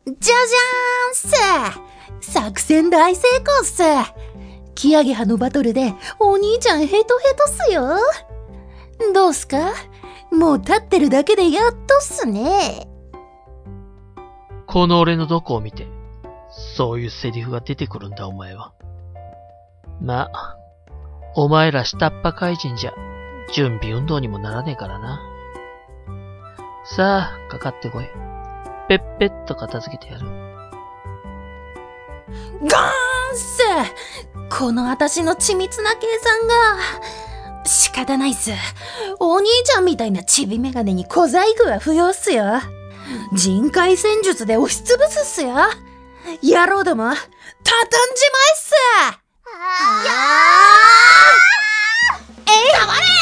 じゃじゃーんっす。作戦大成功っす。キアゲハのバトルでお兄ちゃんヘトヘトっすよ。どうすか？もう立ってるだけでやっとっすね。 この俺のどこを見て、そういうセリフが出てくるんだお前は。まあ、お前ら下っ端怪人じゃ、準備運動にもならねえからな。さあ、かかってこい。ぺっぺっと片付けてやる。 ガーンっす。この私の緻密な計算が。仕方ないっす。お兄ちゃんみたいなチビメガネに小細工は不要っすよ。人海戦術で押しつぶすっすよ。野郎ども、畳んじまえっす。黙れ。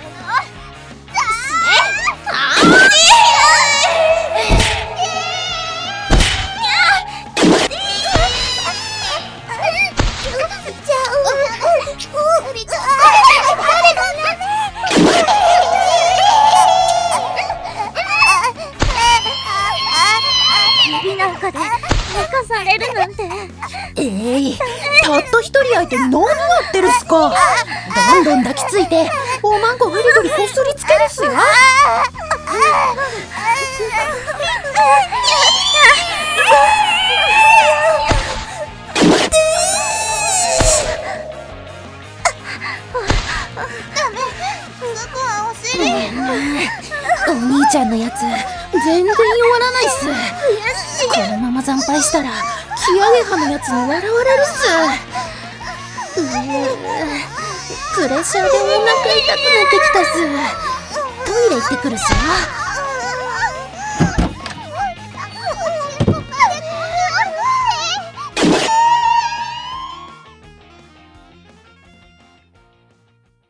指なんかで寝かされるなんて。 たった一人相手に何やってるっすか。どんどん抱きついておまんこぐりぐりこすりつけるっすよ。お兄ちゃんのやつ全然弱らないっす。このまま惨敗したらキアゲハのやつに笑われるっす。プレッシャーでお腹痛くなってきたっす。トイレ行ってくるっすよ。